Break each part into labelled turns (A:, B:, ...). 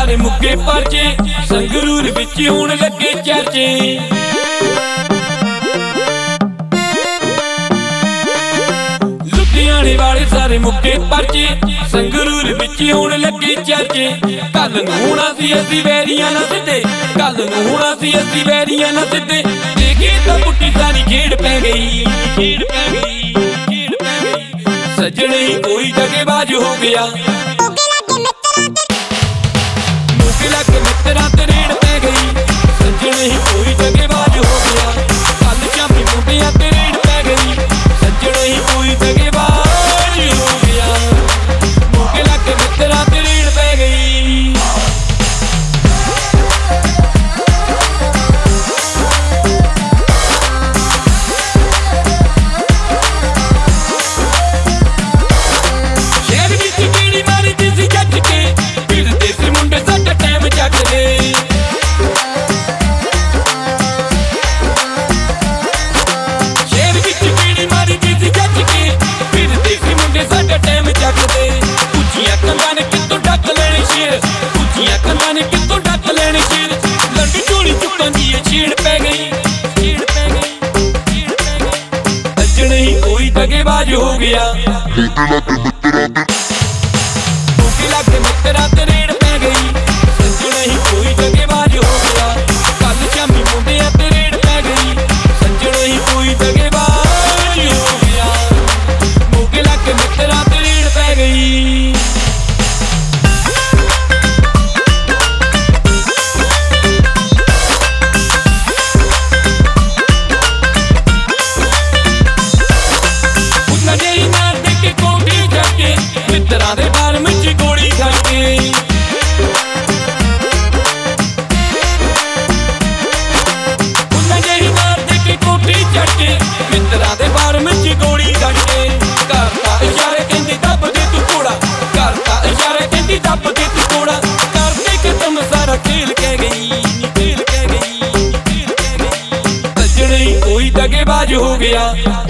A: सारे मुक्के परचे संगरूर विच होण लगे चर्चे। लुधियाने वाले सारे मुक्के परचे संगरूर विच होण लगे चर्चे। कल नूं होणा सी असीं वैरियां नाल सिद्धे, कल नूं होणा सी असीं वैरियां नाल सिद्धे। देखी तां पुट्टी सारी खेड़ पै गई, खेड़ पै गई, खेड़ पै गई। सजणे ही कोई दगेबाज हो गया, मित्रा ते रेड़ पै गई। सजणे ही कोई दगेबाज हो गया, कल शामी मुंडियां ते रेड़ पै गई। सजणे ही कोई दगेबाज हो गया, मौके लग मित्रा ते रेड़ पै गई। शहर विच कीड़ी मारी दी सी जज के, फिरदे सी मुंडे साडा टाइम जगदे। शहर विच कीड़ी मारी दी सी जज के, फिरदे सी मुंडे साडा टाइम जगदे। उच्चियां कंधां ने कितों ढक लेने शेर, उच्चियां कंधां ने कितों ढक लेने शेर। लंडी झोली चुक्कां दी छेड़ पै गई, छेड़ पै गई, छेड़ पै गई। सजणे ही कोई दगेबाज हो गया, मौके लग मित्रा ते रेड़ पै गई। सजणे ही कोई दगेबाज हो गया, कल शामी मुंडियां ते रेड़ पै गई। सजणे ही कोई दगेबाज हो गया, मौके लग मित्रा ते रेड़ पै गई। उन्हां जेही नार दे के कोठी जाके, मित्रा दे बार में गोली खा के। उन्हां जेही नार दे के कोठी चढ़ के, मित्रा दे बार में गोली खा के। करता इशारे कहंदी दब दे तू घोड़ा, करता इशारे कहंदी दब दे तू घोड़ा। करते खत्म सारा खेल कह गई, खेल कह गई, खेल कह गई। सजणे ही कोई दगेबाज हो गया,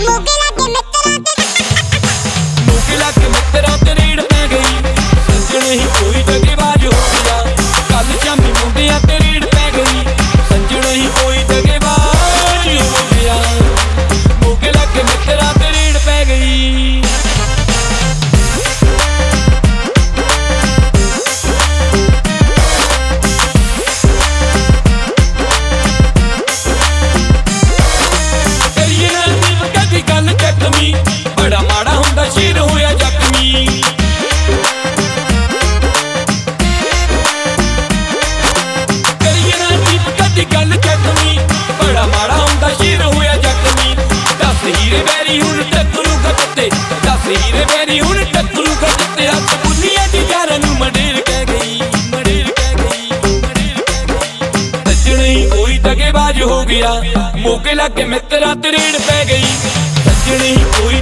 A: मौके लग मित्रा ते रेड़ पै गई। सजणे ही कोई दगेबाज हो गया, कल शामी मुंडियां ते रेड़ पै गई। सजणे ही कोई दगेबाज हो गया, मौके लग मित्रा ते रेड़ पै गई। करिए ना दिल कदी गल जख्मी, बड़ा माड़ा हुंदा शेर होया जख्मी। करिए ना दिल कदी गल जख्मी, बड़ा माड़ा हुंदा शेर होया जख्मी। दस हीरे बैरी हुण टक्करू खत्ते, दस हीरे बैरी हुण टक्करू खत्ते। हथ बुनिया दी यारां नूं मडेर कह गई, मडेर कह गई, मडेर कह गई। सजणे ही कोई दगेबाज हो गया, मौके लग मित्रा ते रेड़ पै गई। सजणे ही कोई